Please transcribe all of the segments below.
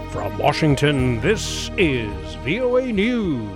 From Washington, this is VOA News.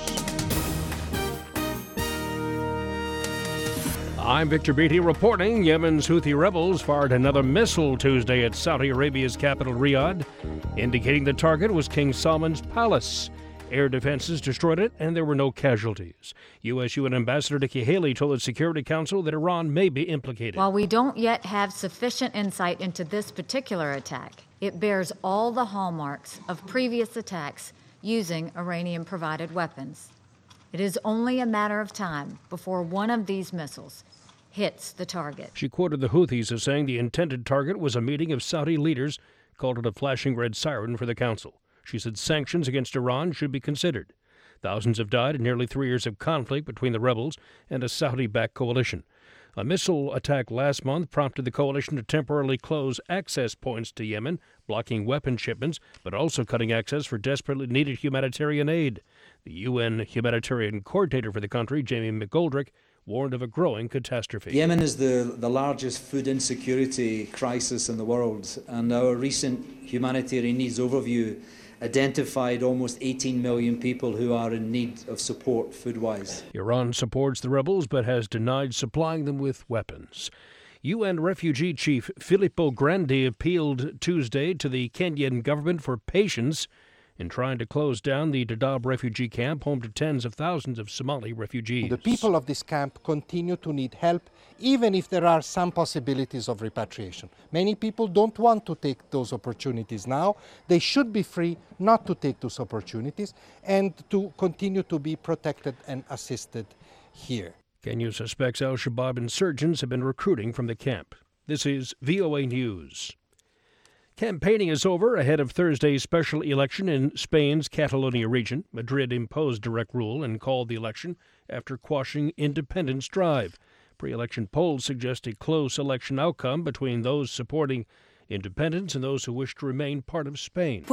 I'm Victor Beatty reporting. Yemen's Houthi rebels fired another missile Tuesday at Saudi Arabia's capital, Riyadh, indicating the target was King Salman's palace. Air defenses destroyed it, and there were no casualties. U.S. UN Ambassador Nikki Haley told the Security Council that Iran may be implicated. While we don't yet have sufficient insight into this particular attack, it bears all the hallmarks of previous attacks using Iranian-provided weapons. It is only a matter of time before one of these missiles hits the target. She quoted the Houthis as saying the intended target was a meeting of Saudi leaders, called it a flashing red siren for the council. She said sanctions against Iran should be considered. Thousands have died in nearly 3 years of conflict between the rebels and a Saudi-backed coalition. A missile attack last month prompted the coalition to temporarily close access points to Yemen, blocking weapon shipments, but also cutting access for desperately needed humanitarian aid. The UN humanitarian coordinator for the country, Jamie McGoldrick, warned of a growing catastrophe. Yemen is the largest food insecurity crisis in the world, and our recent humanitarian needs overview identified almost 18 million people who are in need of support food-wise. Iran supports the rebels but has denied supplying them with weapons. UN refugee chief Filippo Grandi appealed Tuesday to the Kenyan government for patience in trying to close down the Dadaab refugee camp, home to tens of thousands of Somali refugees. The people of this camp continue to need help, even if there are some possibilities of repatriation. Many people don't want to take those opportunities now. They should be free not to take those opportunities and to continue to be protected and assisted here. Kenya suspects al-Shabaab insurgents have been recruiting from the camp. This is VOA News. Campaigning is over ahead of Thursday's special election in Spain's Catalonia region. Madrid imposed direct rule and called the election after quashing independence drive. Pre-election polls suggest a close election outcome between those supporting independence and those who wish to remain part of Spain.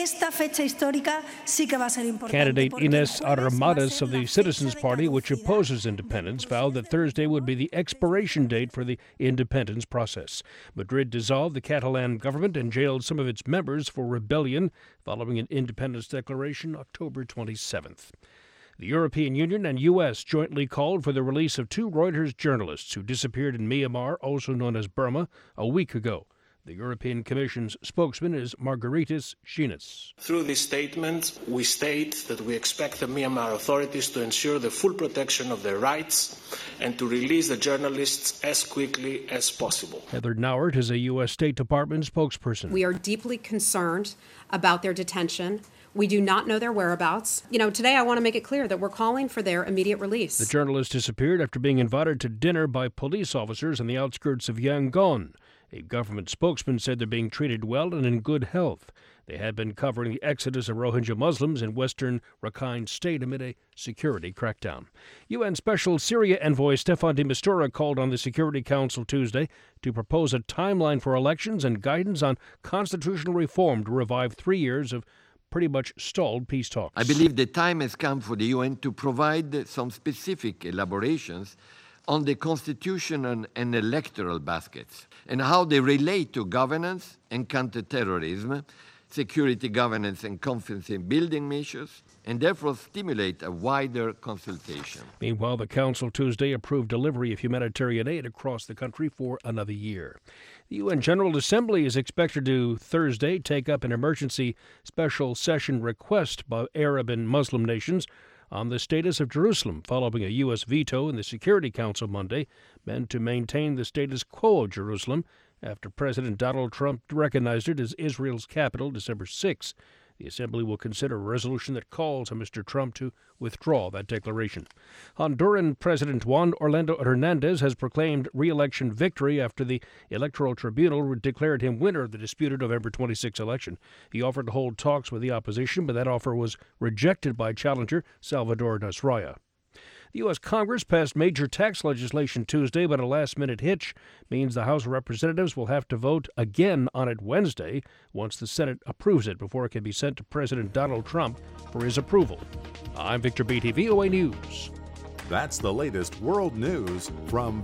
Candidate Ines Arrimadas of the Citizens Party, which opposes independence, vowed that Thursday would be the expiration date for the independence process. Madrid dissolved the Catalan government and jailed some of its members for rebellion following an independence declaration October 27th. The European Union and U.S. jointly called for the release of 2 Reuters journalists who disappeared in Myanmar, also known as Burma, a week ago. The European Commission's spokesman is Margaritis Schinas. Through this statement, we state that we expect the Myanmar authorities to ensure the full protection of their rights and to release the journalists as quickly as possible. Heather Nauert is a U.S. State Department spokesperson. We are deeply concerned about their detention. We do not know their whereabouts. Today I want to make it clear that we're calling for their immediate release. The journalists disappeared after being invited to dinner by police officers on the outskirts of Yangon. A government spokesman said they're being treated well and in good health. They had been covering the exodus of Rohingya Muslims in western Rakhine State amid a security crackdown. UN Special Syria Envoy Staffan de Mistura called on the Security Council Tuesday to propose a timeline for elections and guidance on constitutional reform to revive 3 years of pretty much stalled peace talks. I believe the time has come for the UN to provide some specific elaborations on the constitutional and electoral baskets and how they relate to governance and counterterrorism, security governance and confidence in building measures, and therefore stimulate a wider consultation. Meanwhile, the Council Tuesday approved delivery of humanitarian aid across the country for another year. The UN General Assembly is expected to Thursday take up an emergency special session request by Arab and Muslim nations on the status of Jerusalem, following a U.S. veto in the Security Council Monday, meant to maintain the status quo of Jerusalem after President Donald Trump recognized it as Israel's capital December 6. The Assembly will consider a resolution that calls on Mr. Trump to withdraw that declaration. Honduran President Juan Orlando Hernandez has proclaimed re-election victory after the Electoral Tribunal declared him winner of the disputed November 26 election. He offered to hold talks with the opposition, but that offer was rejected by challenger Salvador Nasralla. The U.S. Congress passed major tax legislation Tuesday, but a last-minute hitch means the House of Representatives will have to vote again on it Wednesday once the Senate approves it before it can be sent to President Donald Trump for his approval. I'm Victor Beatty, VOA News. That's the latest world news from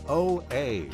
VOA.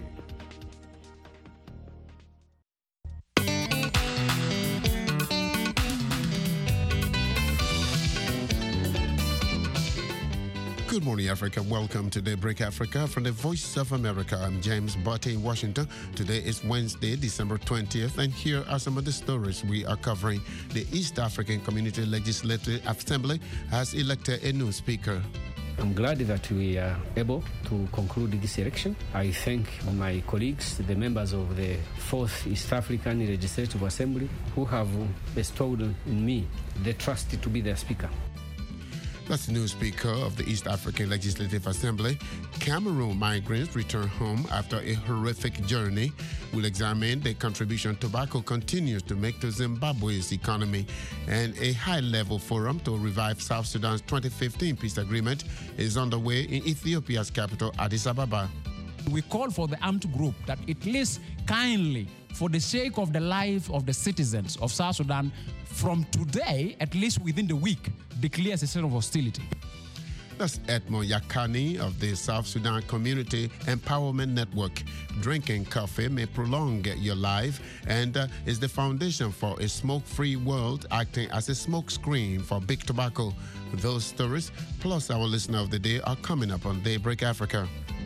Good morning, Africa. Welcome to Daybreak Africa from the Voice of America. I'm James Botte in Washington. Today is Wednesday, December 20th, and here are some of the stories we are covering. The East African Community Legislative Assembly has elected a new speaker. I'm glad that we are able to conclude this election. I thank my colleagues, the members of the 4th East African Legislative Assembly, who have bestowed in me the trust to be their speaker. That's the new Speaker of the East African Legislative Assembly. Cameroon migrants return home after a horrific journey. We'll examine the contribution tobacco continues to make to Zimbabwe's economy. And a high-level forum to revive South Sudan's 2015 peace agreement is underway in Ethiopia's capital, Addis Ababa. We call for the armed group that at least kindly, for the sake of the life of the citizens of South Sudan, from today, at least within the week, declares a state of hostility. That's Edmond Yakani of the South Sudan Community Empowerment Network. Drinking coffee may prolong your life and is the foundation for a smoke-free world, acting as a smokescreen for big tobacco. Those stories, plus our listener of the day, are coming up on Daybreak Africa.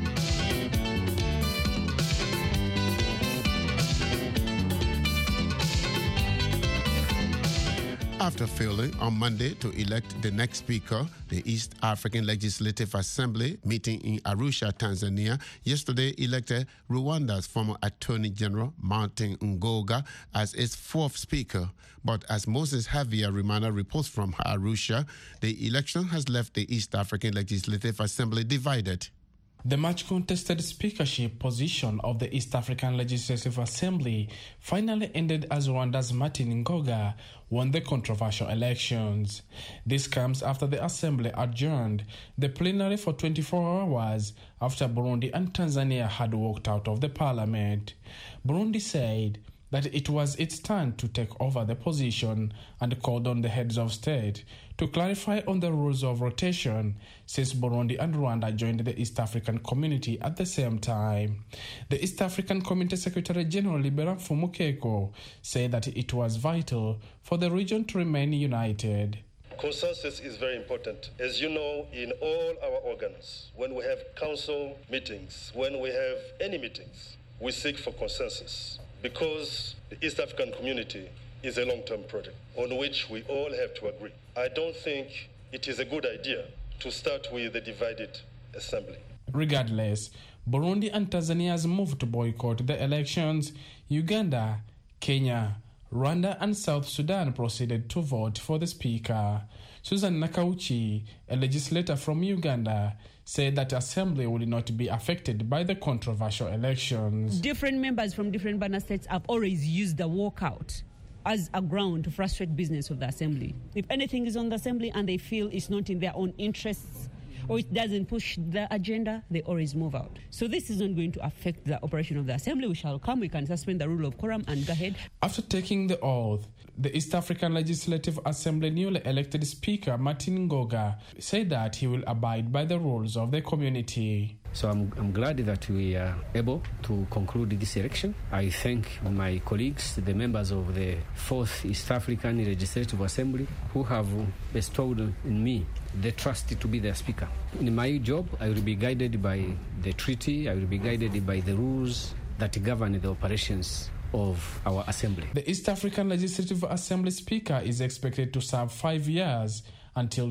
After failing on Monday to elect the next speaker, the East African Legislative Assembly, meeting in Arusha, Tanzania, yesterday elected Rwanda's former Attorney General, Martin Ngoga, as its 4th speaker. But as Moses Javier Rimana reports from Arusha, the election has left the East African Legislative Assembly divided. The much contested speakership position of the East African Legislative Assembly finally ended as Rwanda's Martin Ngoga won the controversial elections. This comes after the Assembly adjourned the plenary for 24 hours after Burundi and Tanzania had walked out of the parliament. Burundi said that it was its turn to take over the position and called on the heads of state to clarify on the rules of rotation since Burundi and Rwanda joined the East African Community at the same time. The East African Community Secretary General Libera Mfumukeko said that it was vital for the region to remain united. Consensus is very important. As you know, in all our organs, when we have council meetings, when we have any meetings, we seek for consensus, because the East African Community is a long-term project on which we all have to agree. I don't think it is a good idea to start with a divided assembly. Regardless, Burundi and Tanzania's move to boycott the elections, Uganda, Kenya, Rwanda and South Sudan proceeded to vote for the speaker. Susan Nakauchi, a legislator from Uganda, said that assembly will not be affected by the controversial elections. Different members from different banner states have always used the walkout as a ground to frustrate business of the assembly. If anything is on the assembly and they feel it's not in their own interests or it doesn't push the agenda, they always move out. So this is not going to affect the operation of the assembly. We shall come, we can suspend the rule of quorum and go ahead. After taking the oath, the East African Legislative Assembly newly elected Speaker Martin Ngoga said that he will abide by the rules of the community. So I'm glad that we are able to conclude this election. I thank my colleagues, the members of the 4th East African Legislative Assembly, who have bestowed in me the trust to be their speaker. In my job, I will be guided by the treaty, I will be guided by the rules that govern the operations of our assembly. The East African Legislative Assembly Speaker is expected to serve 5 years until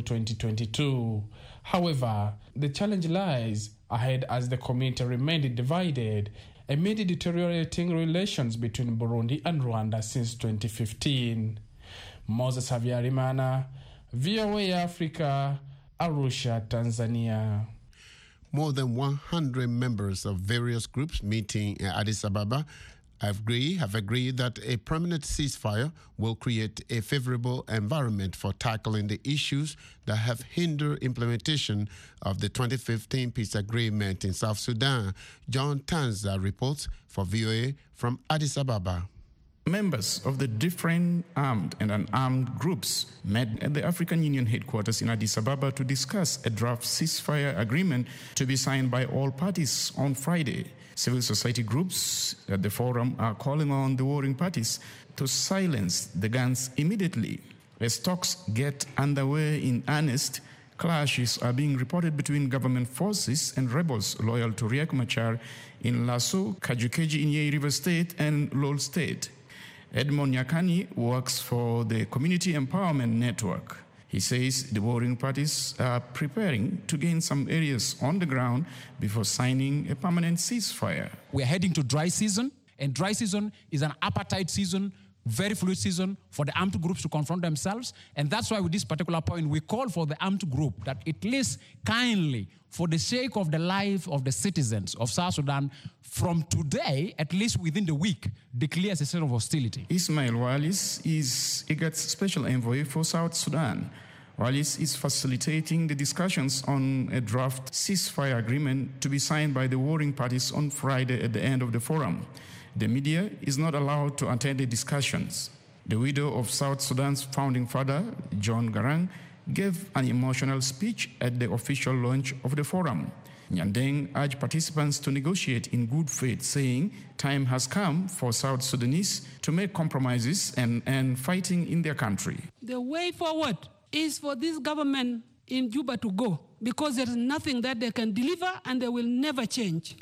2022. However, the challenge lies ahead as the community remained divided amid deteriorating relations between Burundi and Rwanda since 2015. Moses Havyarimana, VOA Africa, Arusha, Tanzania. More than 100 members of various groups meeting in Addis Ababa have agreed that a permanent ceasefire will create a favorable environment for tackling the issues that have hindered implementation of the 2015 peace agreement in South Sudan. John Tanza reports for VOA from Addis Ababa. Members of the different armed and unarmed groups met at the African Union headquarters in Addis Ababa to discuss a draft ceasefire agreement to be signed by all parties on Friday. Civil society groups at the forum are calling on the warring parties to silence the guns immediately as talks get underway in earnest Clashes are being reported between government forces and rebels loyal to Riek Machar in Lasso, Kajukeji in Yei River State, and Lol State. Edmond Nyakani works for the Community Empowerment Network. He says the warring parties are preparing to gain some areas on the ground before signing a permanent ceasefire. We're heading to dry season, and dry season is an apartheid season, very fluid season for the armed groups to confront themselves. And that's why with this particular point, we call for the armed group that at least kindly, for the sake of the life of the citizens of South Sudan, from today, at least within the week, declares a state of hostility. Ismail Wallis is IGAD's special envoy for South Sudan. Wallis is facilitating the discussions on a draft ceasefire agreement to be signed by the warring parties on Friday at the end of the forum. The media is not allowed to attend the discussions. The widow of South Sudan's founding father, John Garang, gave an emotional speech at the official launch of the forum. Nyandeng urged participants to negotiate in good faith, saying time has come for South Sudanese to make compromises and end fighting in their country. The way forward is for this government in Juba to go, because there is nothing that they can deliver and they will never change.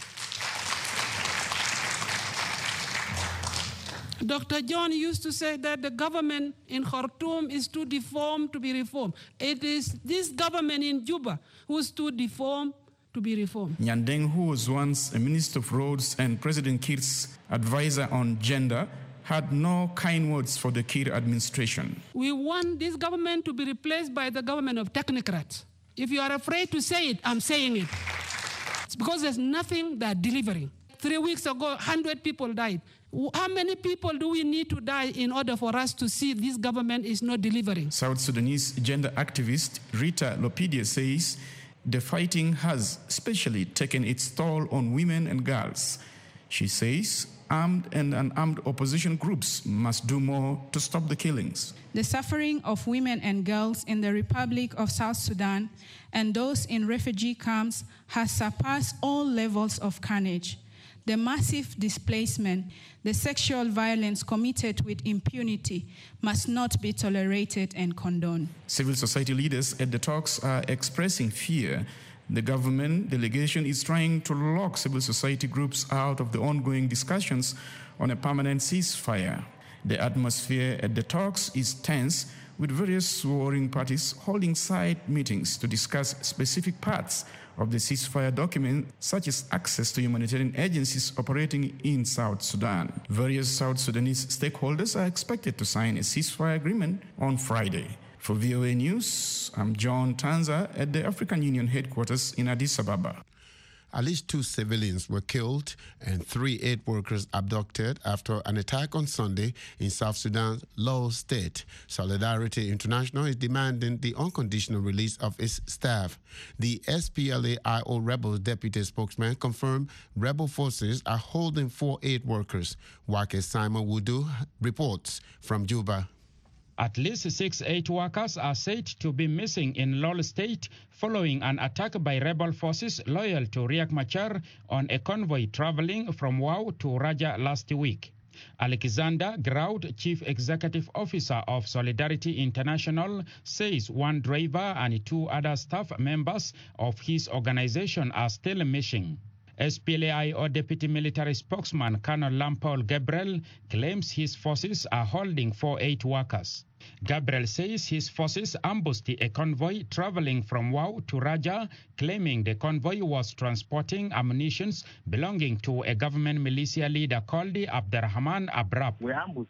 Dr. John used to say that the government in Khartoum is too deformed to be reformed. It is this government in Juba who is too deformed to be reformed. Nyandeng, who was once a Minister of Roads and President Kiir's advisor on gender, had no kind words for the Kiir administration. We want this government to be replaced by the government of technocrats. If you are afraid to say it, I'm saying it. It's because there's nothing they're delivering. 3 weeks ago, 100 people died. How many people do we need to die in order for us to see this government is not delivering? South Sudanese gender activist Rita Lopidia says the fighting has especially taken its toll on women and girls. She says armed and unarmed opposition groups must do more to stop the killings. The suffering of women and girls in the Republic of South Sudan and those in refugee camps has surpassed all levels of carnage. The massive displacement, the sexual violence committed with impunity must not be tolerated and condoned. Civil society leaders at the talks are expressing fear. The government delegation is trying to lock civil society groups out of the ongoing discussions on a permanent ceasefire. The atmosphere at the talks is tense, with various warring parties holding side meetings to discuss specific parts of the ceasefire document, such as access to humanitarian agencies operating in South Sudan. Various South Sudanese stakeholders are expected to sign a ceasefire agreement on Friday. For VOA News, I'm John Tanza at the African Union headquarters in Addis Ababa. At least 2 civilians were killed and 3 aid workers abducted after an attack on Sunday in South Sudan's Lol State. Solidarity International is demanding the unconditional release of its staff. The SPLA-IO Rebels deputy spokesman confirmed rebel forces are holding 4 aid workers. Wake Simon Wudu reports from Juba. At least 6 aid workers are said to be missing in Lol State following an attack by rebel forces loyal to Riek Machar on a convoy traveling from Wau to Raja last week. Alexander Graud, Chief Executive Officer of Solidarity International, says 1 driver and 2 other staff members of his organization are still missing. SPLA-IO Deputy Military Spokesman Colonel Lampaul Gabriel claims his forces are holding 4 aid workers. Gabriel says his forces ambushed a convoy traveling from Wau to Raja, claiming the convoy was transporting ammunition belonging to a government militia leader called Abderrahman Abrab. We ambushed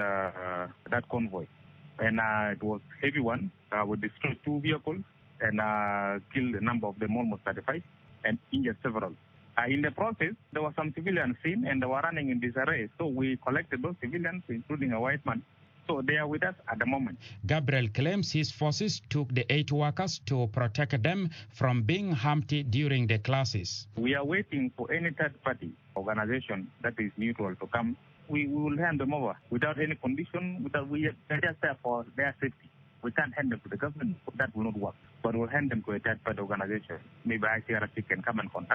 that convoy, and it was a heavy one. We destroyed 2 vehicles and killed a number of them, almost 35, and injured several. In the process, there were some civilians seen and they were running in disarray. So we collected those civilians, including a white man. So they are with us at the moment. Gabriel claims his forces took the 8 workers to protect them from being harmed during the classes. We are waiting for any third-party organization that is neutral to come. We will hand them over without any condition. We are just there for their safety. We can't hand them to the government. That will not work. But we'll hand them to a third-party organization. Maybe ICRC can come and contact us,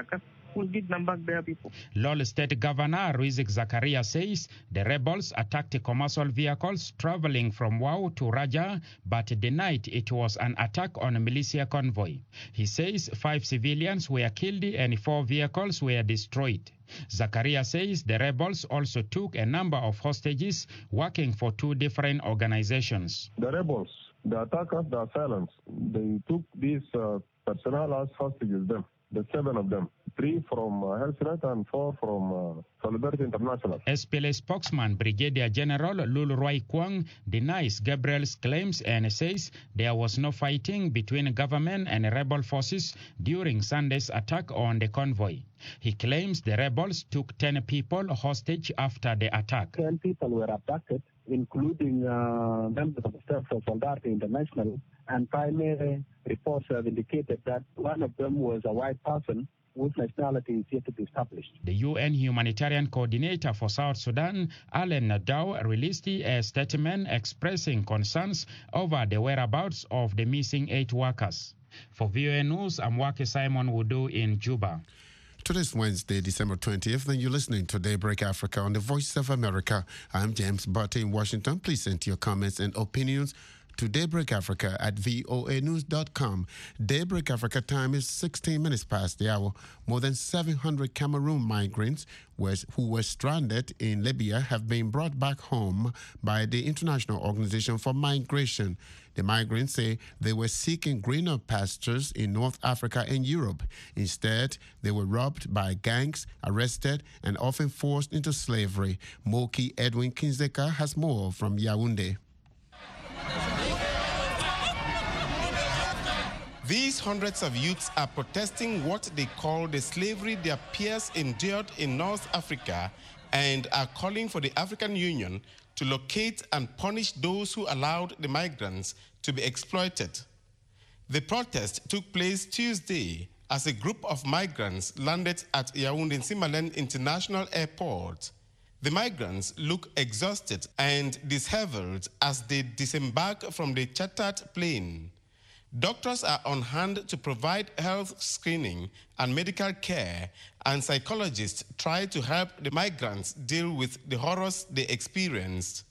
will give them back their people. Lol State Governor Ruizik Zakaria says the rebels attacked commercial vehicles traveling from Wau to Raja, but denied it was an attack on a militia convoy. He says 5 civilians were killed and 4 vehicles were destroyed. Zakaria says the rebels also took a number of hostages working for 2 different organizations. The rebels, the attackers, the assailants, they took these personnel as hostages, the 7 of them. 3 from HealthNet and 4 from Solidarity International. SPLA spokesman Brigadier General Lulroy Kwang denies Gabriel's claims and says there was no fighting between government and rebel forces during Sunday's attack on the convoy. He claims the rebels took 10 people hostage after the attack. 10 people were abducted, including members of the staff of Solidarity International, and primary reports have indicated that one of them was a white person whose nationality is yet to be established. The UN Humanitarian Coordinator for South Sudan, Alan Nadau, released a statement expressing concerns over the whereabouts of the missing 8 workers. For VOA News, I'm Wake Simon Wudu in Juba. Today's Wednesday, December 20th, and you're listening to Daybreak Africa on the Voice of America. I'm James Barty in Washington. Please send your comments and opinions to daybreakafrica@voanews.com. Daybreak Africa time is 16 minutes past the hour. More than 700 Cameroon migrants who were stranded in Libya have been brought back home by the International Organization for Migration. The migrants say they were seeking greener pastures in North Africa and Europe. Instead, they were robbed by gangs, arrested, and often forced into slavery. Moki Edwin Kinzeka has more from Yaoundé. These hundreds of youths are protesting what they call the slavery their peers endured in North Africa and are calling for the African Union to locate and punish those who allowed the migrants to be exploited. The protest took place Tuesday as a group of migrants landed at Yaoundé-Simalène International Airport. The migrants look exhausted and disheveled as they disembark from the chartered plane. Doctors are on hand to provide health screening and medical care, and psychologists try to help the migrants deal with the horrors they experienced.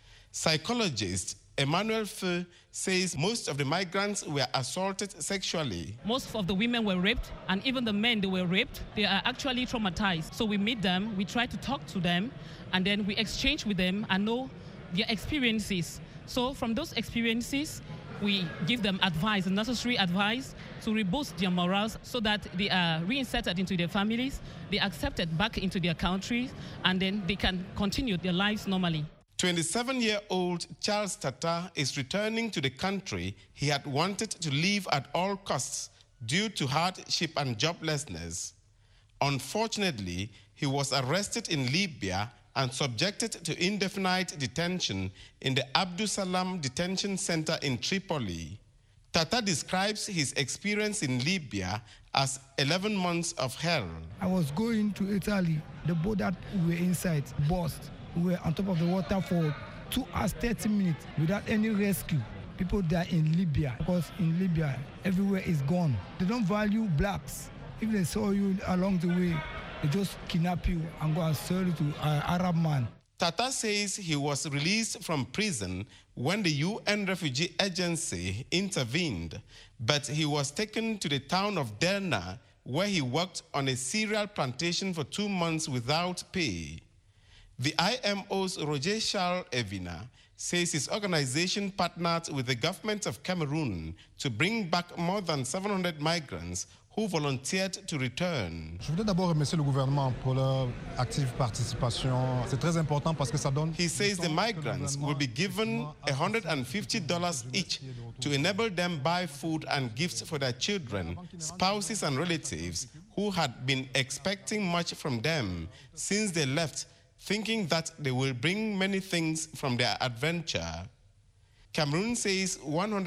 Psychologist Emmanuel Feu says most of the migrants were assaulted sexually. Most of the women were raped, and even the men they were raped. They are actually traumatized. So we meet them, we try to talk to them, and then we exchange with them and know their experiences. So from those experiences, we give them advice, necessary advice to reboost their morals so that they are reinserted into their families, they are accepted back into their countries, and then they can continue their lives normally. 27-year-old Charles Tata is returning to the country he had wanted to leave at all costs due to hardship and joblessness. Unfortunately, he was arrested in Libya and subjected to indefinite detention in the Abdus Salam Detention Center in Tripoli. Tata describes his experience in Libya as 11 months of hell. I was going to Italy. The boat that we were inside burst. We were on top of the water for 2 hours, 30 minutes without any rescue. People die in Libya because in Libya, everywhere is gone. They don't value blacks. If they saw you along the way, they just kidnap you and go and sell you to an Arab man. Tata says he was released from prison when the UN Refugee Agency intervened, but he was taken to the town of Derna, where he worked on a cereal plantation for 2 months without pay. The IMO's Roger Charles Evina says his organization partnered with the government of Cameroon to bring back more than 700 migrants who volunteered to return. Je voudrais d'abord remercier le gouvernement pour leur active participation. C'est très important parce que ça donne. He says the migrants will be given $150 each to enable them buy food and gifts for their children, spouses and relatives who had been expecting much from them since they left, thinking that they will bring many things from their adventure. Cameroon says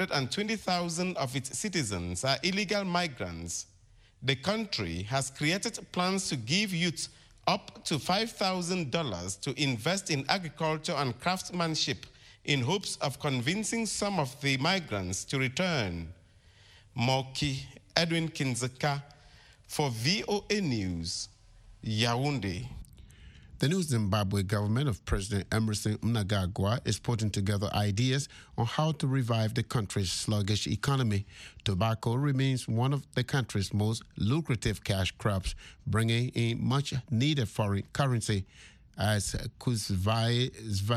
120,000 of its citizens are illegal migrants. The country has created plans to give youth up to $5,000 to invest in agriculture and craftsmanship in hopes of convincing some of the migrants to return. Moki Edwin Kinzeka For VOA News, Yaoundé. The new Zimbabwe government of President Emmerson Mnangagwa is putting together ideas on how to revive the country's sluggish economy. Tobacco remains one of the country's most lucrative cash crops, bringing in much needed foreign currency. As Kuzvai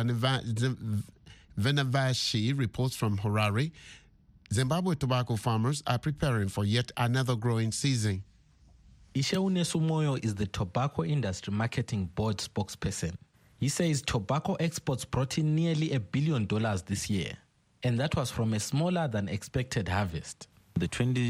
Venavashi reports from Harare, Zimbabwe tobacco farmers are preparing for yet another growing season. Isheune Sumoyo is the Tobacco Industry Marketing Board spokesperson. He says tobacco exports brought in nearly $1 billion this year, and that was from a smaller than expected harvest. The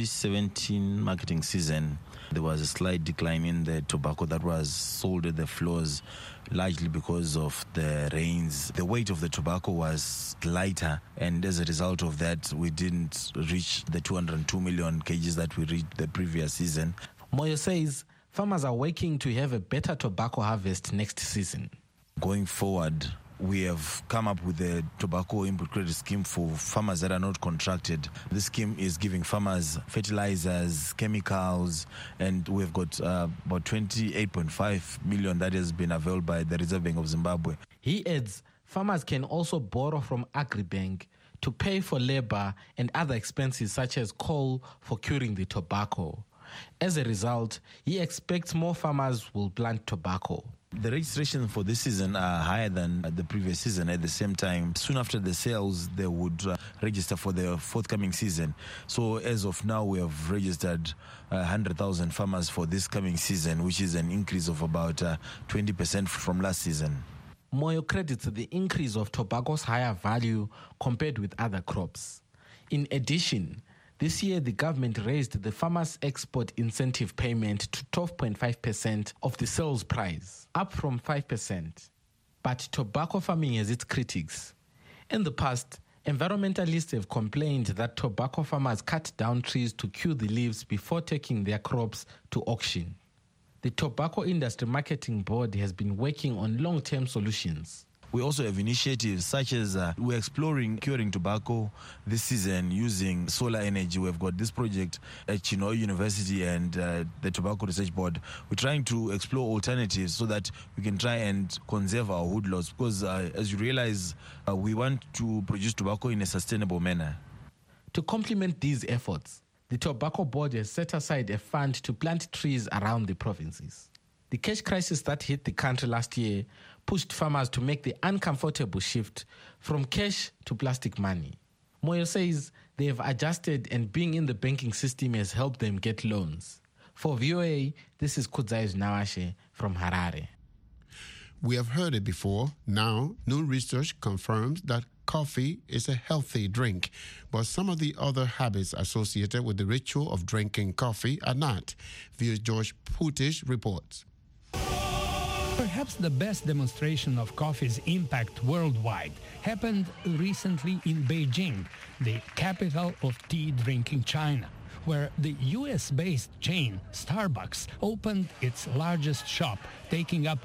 2017 marketing season, there was a slight decline in the tobacco that was sold at the floors, largely because of the rains. The weight of the tobacco was lighter, and as a result of that, we didn't reach the 202 million kgs that we reached the previous season. Moyo says farmers are working to have a better tobacco harvest next season. Going forward, we have come up with a tobacco input credit scheme for farmers that are not contracted. This scheme is giving farmers fertilizers, chemicals, and we've got about 28.5 million that has been availed by the Reserve Bank of Zimbabwe. He adds farmers can also borrow from Agribank to pay for labor and other expenses such as coal for curing the tobacco. As a result, he expects more farmers will plant tobacco. The registrations for this season are higher than the previous season. At the same time, soon after the sales, they would register for the forthcoming season. So as of now, we have registered 100,000 farmers for this coming season, which is an increase of about 20% from last season. Moyo credits the increase of tobacco's higher value compared with other crops. In addition, this year, the government raised the farmers' export incentive payment to 12.5% of the sales price, up from 5%. But tobacco farming has its critics. In the past, environmentalists have complained that tobacco farmers cut down trees to cure the leaves before taking their crops to auction. The Tobacco Industry Marketing Board has been working on long-term solutions. We also have initiatives such as we're exploring curing tobacco this season using solar energy. We've got this project at Chinhoyi University and the Tobacco Research Board. We're trying to explore alternatives so that we can try and conserve our woodlots because, as you realize, we want to produce tobacco in a sustainable manner. To complement these efforts, the Tobacco Board has set aside a fund to plant trees around the provinces. The cash crisis that hit the country last year pushed farmers to make the uncomfortable shift from cash to plastic money. Moyo says they have adjusted and being in the banking system has helped them get loans. For VOA, this is Kudzai Nawashe from Harare. We have heard it before. Now, new research confirms that coffee is a healthy drink, but some of the other habits associated with the ritual of drinking coffee are not. VOA's George Putish reports. Perhaps the best demonstration of coffee's impact worldwide happened recently in Beijing, the capital of tea-drinking China, where the US-based chain Starbucks opened its largest shop, taking up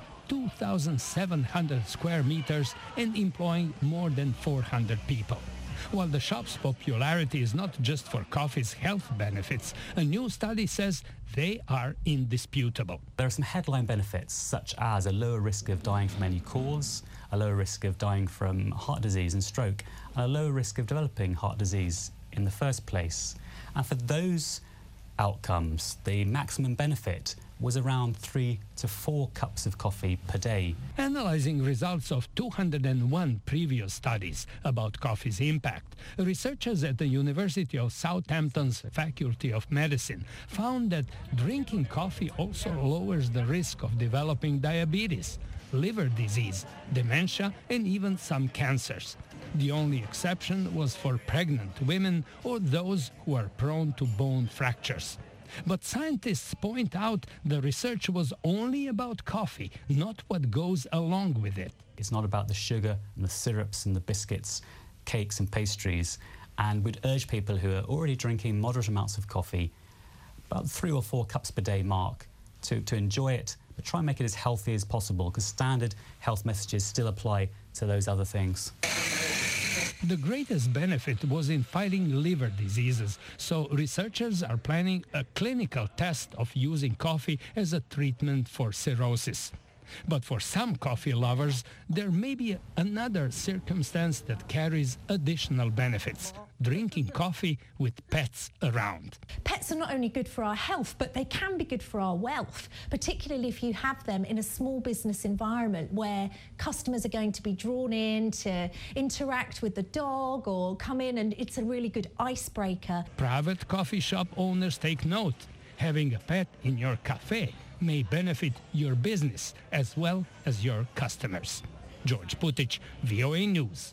2,700 square meters and employing more than 400 people. While the shop's popularity is not just for coffee's health benefits, a new study says they are indisputable. There are some headline benefits, such as a lower risk of dying from any cause, a lower risk of dying from heart disease and stroke, and a lower risk of developing heart disease in the first place. And for those outcomes, the maximum benefit was around 3 to 4 cups of coffee per day. Analyzing results of 201 previous studies about coffee's impact, researchers at the University of Southampton's Faculty of Medicine found that drinking coffee also lowers the risk of developing diabetes, liver disease, dementia, and even some cancers. The only exception was for pregnant women or those who are prone to bone fractures. But scientists point out the research was only about coffee, not what goes along with it. It's not about the sugar and the syrups and the biscuits, cakes and pastries. And we'd urge people who are already drinking moderate amounts of coffee, about 3 or 4 cups per day mark, to enjoy it, but try and make it as healthy as possible, because standard health messages still apply to those other things. The greatest benefit was in fighting liver diseases, so researchers are planning a clinical test of using coffee as a treatment for cirrhosis. But for some coffee lovers, there may be another circumstance that carries additional benefits: drinking coffee with pets around. Pets are not only good for our health, but they can be good for our wealth, particularly if you have them in a small business environment where customers are going to be drawn in to interact with the dog or come in, and it's a really good icebreaker. Private coffee shop owners take note. Having a pet in your cafe may benefit your business as well as your customers. George Putic, VOA News.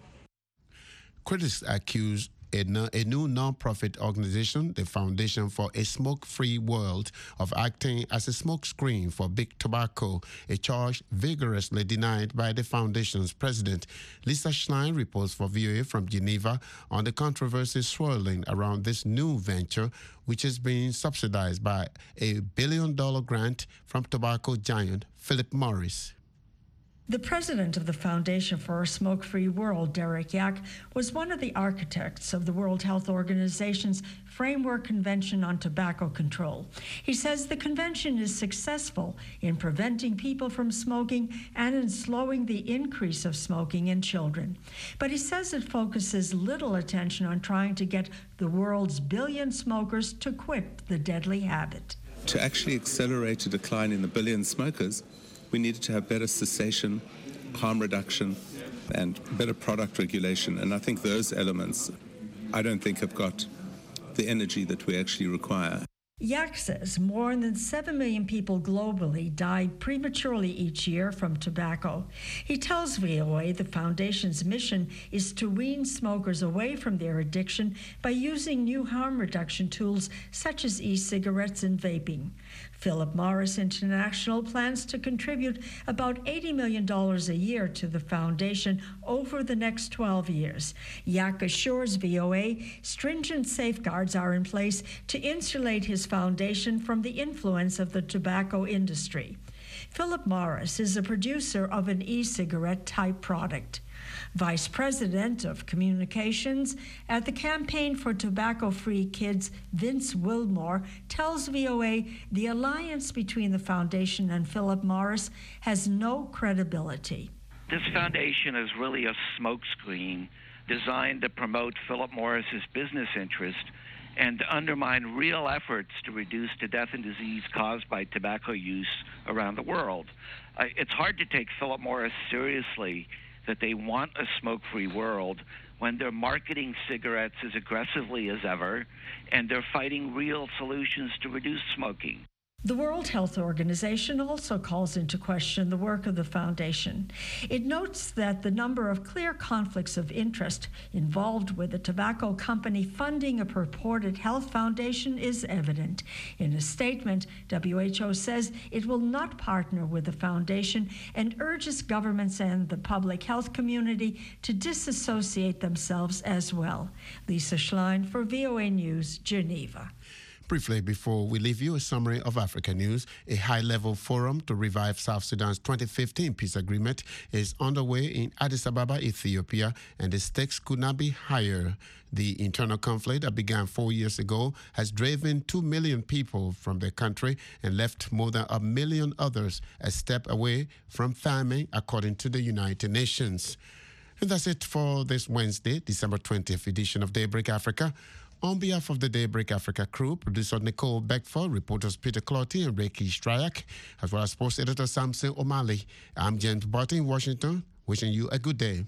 Critics accuse a new non-profit organization, the Foundation for a Smoke-Free World, of acting as a smokescreen for big tobacco, a charge vigorously denied by the foundation's president. Lisa Schlein reports for VOA from Geneva on the controversy swirling around this new venture, which is being subsidized by a $1 billion grant from tobacco giant Philip Morris. The president of the Foundation for a Smoke-Free World, Derek Yak, was one of the architects of the World Health Organization's Framework Convention on Tobacco Control. He says the convention is successful in preventing people from smoking and in slowing the increase of smoking in children. But he says it focuses little attention on trying to get the world's billion smokers to quit the deadly habit. To actually accelerate a decline in the billion smokers, we needed to have better cessation, harm reduction, and better product regulation. And I think those elements, I don't think have got the energy that we actually require. Yak says more than 7 million people globally die prematurely each year from tobacco. He tells VOA the foundation's mission is to wean smokers away from their addiction by using new harm reduction tools such as e-cigarettes and vaping. Philip Morris International plans to contribute about $80 million a year to the foundation over the next 12 years. Yak assures VOA stringent safeguards are in place to insulate his foundation from the influence of the tobacco industry. Philip Morris is a producer of an e-cigarette type product. Vice President of Communications at the Campaign for Tobacco-Free Kids, Vince Wilmore, tells VOA the alliance between the foundation and Philip Morris has no credibility. This foundation is really a smokescreen designed to promote Philip Morris's business interest and to undermine real efforts to reduce the death and disease caused by tobacco use around the world. It's hard to take Philip Morris seriously that they want a smoke-free world when they're marketing cigarettes as aggressively as ever and they're fighting real solutions to reduce smoking. The World Health Organization also calls into question the work of the foundation. It notes that the number of clear conflicts of interest involved with a tobacco company funding a purported health foundation is evident. In a statement, WHO says it will not partner with the foundation and urges governments and the public health community to disassociate themselves as well. Lisa Schlein for VOA News, Geneva. Briefly, before we leave you, a summary of Africa news. A high-level forum to revive South Sudan's 2015 peace agreement is underway in Addis Ababa, Ethiopia, and the stakes could not be higher. The internal conflict that began 4 years ago has driven 2 million people from their country and left more than 1 million others a step away from famine, according to the United Nations. And that's it for this Wednesday, December 20th edition of Daybreak Africa. On behalf of the Daybreak Africa crew, producer Nicole Beckford, reporters Peter Clotty and Reiki Stryak, as well as sports editor Samson O'Malley, I'm James Barton in Washington, wishing you a good day.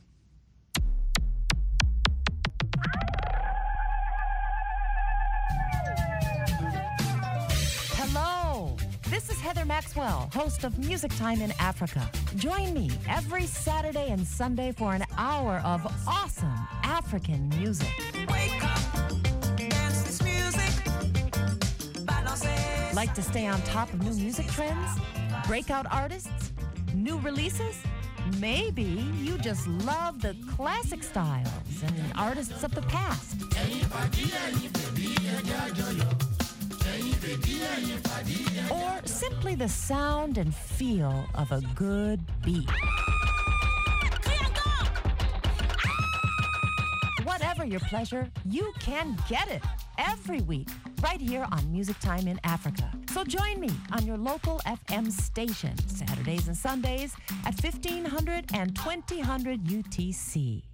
Hello, this is Heather Maxwell, host of Music Time in Africa. Join me every Saturday and Sunday for an hour of awesome African music. Wake up. Like to stay on top of new music trends? Breakout artists? New releases? Maybe you just love the classic styles and artists of the past. Or simply the sound and feel of a good beat. for your pleasure, you can get it every week right here on Music Time in Africa. So join me on your local FM station Saturdays and Sundays at 1500 and 2000 UTC.